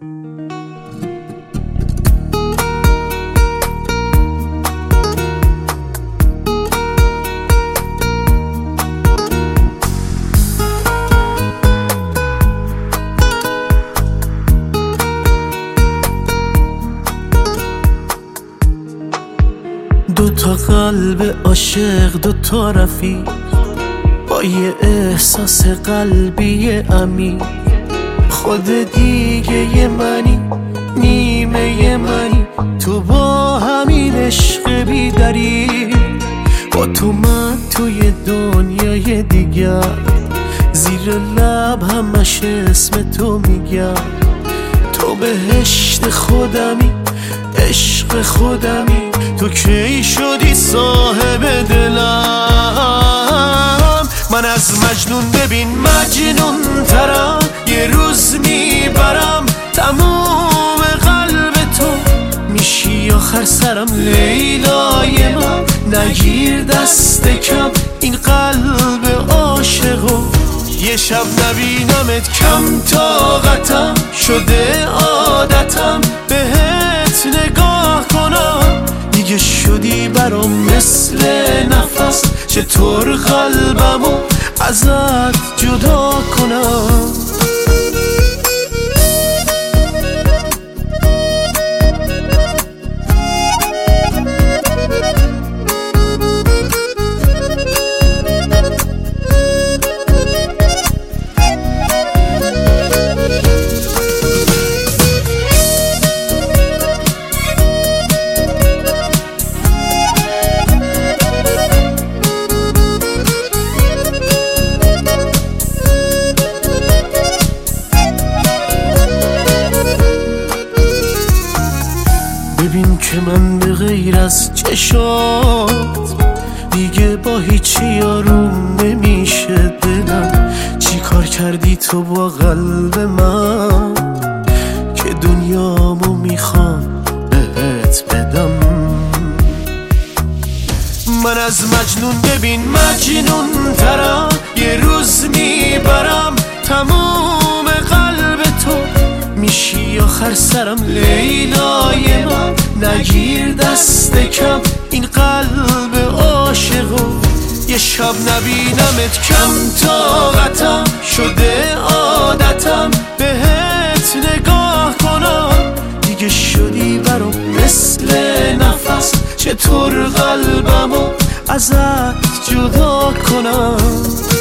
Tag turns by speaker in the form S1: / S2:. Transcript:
S1: دو تا قلب عاشق، دو تا رفیق، با یه احساس قلبی عمیق. خود دیگه یه منی، نیمه یه منی، تو با همین عشق بی دریغ. با تو من توی دنیای دیگر، زیر لب همش اسم تو میگم. تو بهشت خودمی، عشق خودمی، تو کی شدی صاحب دلم. من از مجنون ببین مجنون ترم، یه روز میبرم تموم قلب تو، میشی آخر سرم لیلای من. نگیر دست کم این قلب عاشقو، یه شب نبینمت کم طاقتم شده عادتم بهت نگاه کنم. دیگه شدی برام مثل نفس، چطور قلبمو ازت جدا کنم. ببین که من به غیر از چشات دیگه با هیچی آروم نمیشه دلم. چی کار کردی تو با قلب من که دنیامو میخوام بهت بدم. من از مجنون ببین مجنون ترم، یه روز میبرم تموم قلب تو، میشی آخر سرم لیلای من. نگیر دست کم این قلب عاشقو، یه شب نبینمت کم طاقتم شده عادتم بهت نگاه کنم. دیگه شدی برام مثل نفس، چطور قلبمو ازت جدا کنم.